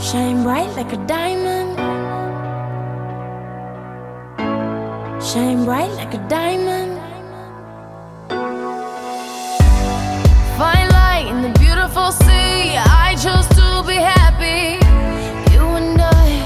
Shine bright like a diamond. Shine bright like a diamond. Find light in the beautiful sea. I chose to be happy. You and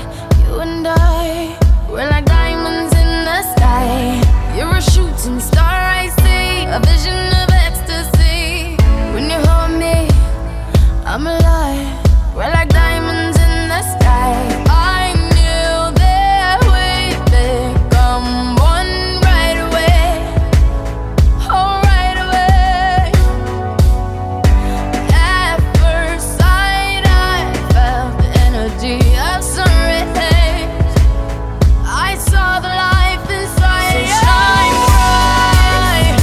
I, we're like diamonds in the sky. You're a shooting star, I see, a vision of ecstasy. When you hold me, I'm alive. We're like diamonds in the sky. I knew that we'd become one right away. Oh, right away. At first sight, I felt the energy of sun rays. I saw the life inside you. So shine bright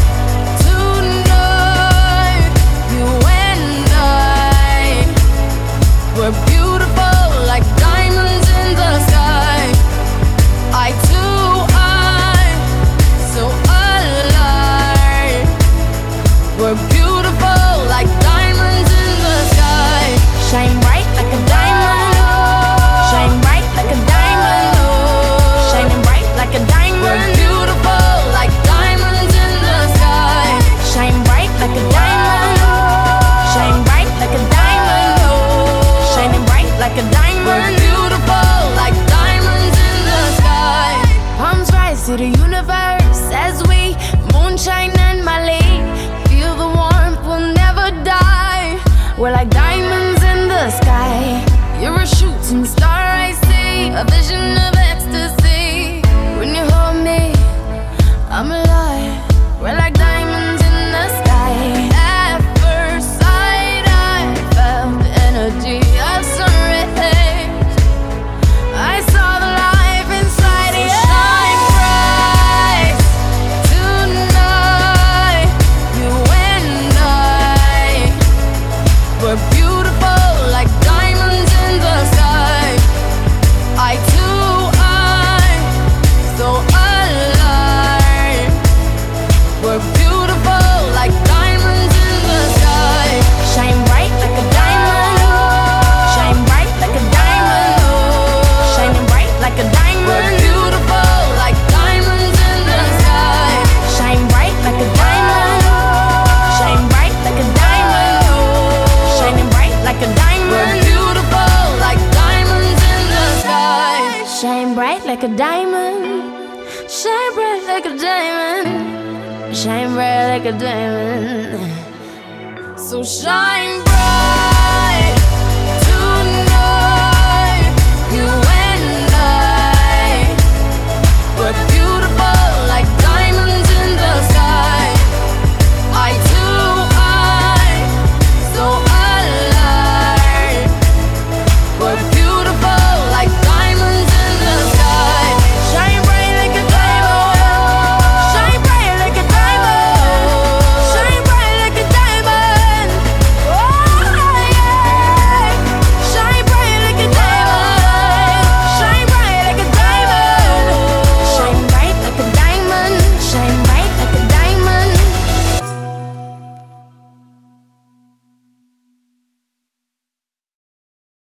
tonight. You and I, we're beautiful like diamonds in the sky. Eye to eye, so alive. We're beautiful like diamonds in the sky. Shine bright like a diamond. Shine bright like a diamond. Shining bright like a diamond. We're beautiful like diamonds in the sky. Shine bright like a diamond. Shine bright like a diamond. Shining bright like a diamond. We're beautiful like diamonds in the sky. Palms rise to the universe as we moonshine and Mali. Feel the warmth, we'll never die. We're like diamonds in the sky. You're a shooting star, I see, a vision of ecstasy. When you hold me, I'm alive. We're like diamonds in the sky. At first sight, I felt the energy of sun rays. I saw the life inside you. Shine bright tonight. You and I, we're beautiful like diamonds in the sky. Eye to eye, so alive. We're beautiful like diamonds in the sky. Shine bright like a diamond. Shine bright like a diamond. Shining bright like a diamond. We're beautiful like diamonds in the sky. Shine bright like a diamond. Shine bright like a diamond. Shining bright like a diamond. We're beautiful like diamonds in the sky. Shine bright like a diamond. Shine bright like a diamond. Shine bright like a diamond. So shine bright.